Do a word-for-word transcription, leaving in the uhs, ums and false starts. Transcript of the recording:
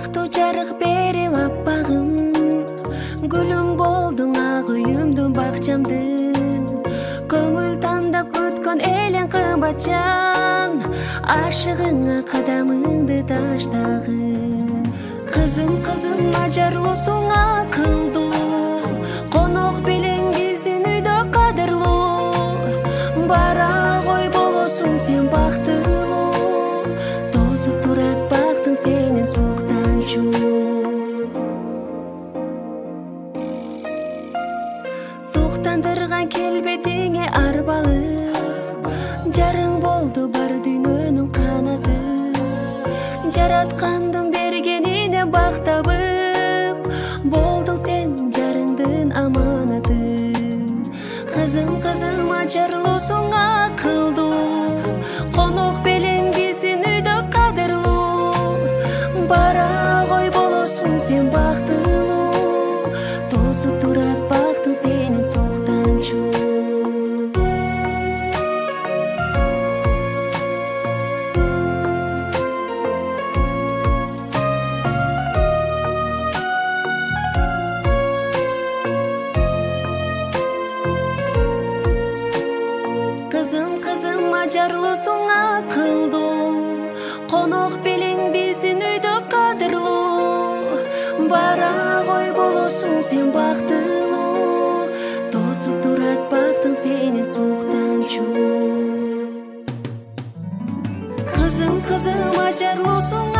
бактуу жарык берип аппагым, гүлүм болдуң ак үйүмдүн бакчамдын. Көңүл тандап күткөн элең кымбатчан, ашыгыңа кадамыңды таштагын. Кызым кызым ажарлуусуң акылдуу, конок белең биздин үйдө кадырлуу. Бара кой болосуң сен бактылуу, тосуп турат бактың сенин суктанчуу. Суктандырган келбетиңе арбалып, жарың болду бар дүйнөнүн канаты. Жараткандын бергенине бактабып, болдуң сен жарыңдын аманаты. Кызым кызым ажарлуусуң акылдуу, конок белең биздин үйдө кадырлуу. Бара кой болосуң сен бактылуу, тосуп турат бактың сенин суктанчуу. Кызым кызым ажарлуусуң акылдуу, конок белең биздин үйдө кадырлуу. Бара кой болосуң сен бактылуу, тосуп турат бактың сенин суктанчуу. Кызым кызым ажарлуусуң